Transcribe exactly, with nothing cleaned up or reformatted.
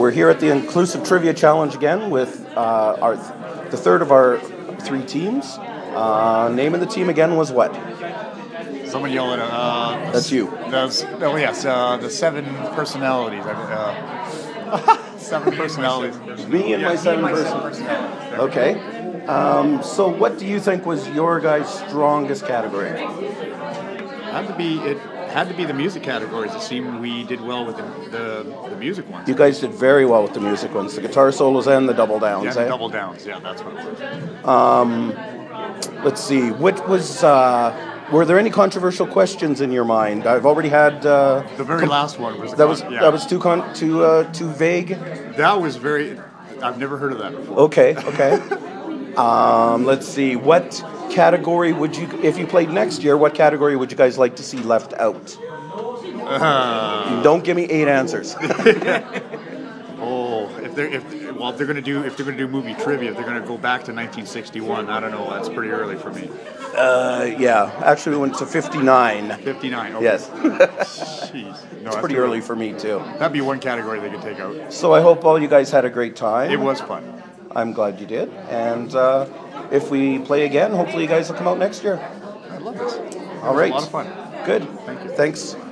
We're here at the Inclusive Trivia Challenge again with uh, our the third of our three teams. Uh, name of the team again was what? Someone yell at uh, That's you. Those, oh yes, uh, the seven personalities. Uh, seven personalities. Me and yeah, my seven, my person- seven personalities. Okay. Um, so what do you think was your guys' strongest category? Had to be it. Had to be the music categories. It seemed we did well with the the, the music ones. You guys did very well with the music ones, the guitar solos and the double downs. Yeah, the eh? double downs. Yeah, that's what it was. Um, let's see. What was? Uh, were there any controversial questions in your mind? I've already had. Uh, The very last one was the that con- was yeah. that was too con- too uh, too vague. That was very. I've never heard of that before. Okay. Okay. um, let's see. What category would you, if you played next year? What category would you guys like to see left out? Uh, Don't give me eight answers. oh, if they're if well, if they're gonna do if they're gonna do movie trivia, if they're gonna go back to nineteen sixty-one. I don't know. That's pretty early for me. Uh, yeah. Actually, we went to fifty-nine. fifty-nine. Okay. Yes. Jeez. No, It's that's pretty too early for me too. That'd be one category they could take out. So I hope all you guys had a great time. It was fun. I'm glad you did. And uh, if we play again, hopefully you guys will come out next year. I love this. All It was right. a lot of fun. Good. Thank you. Thanks.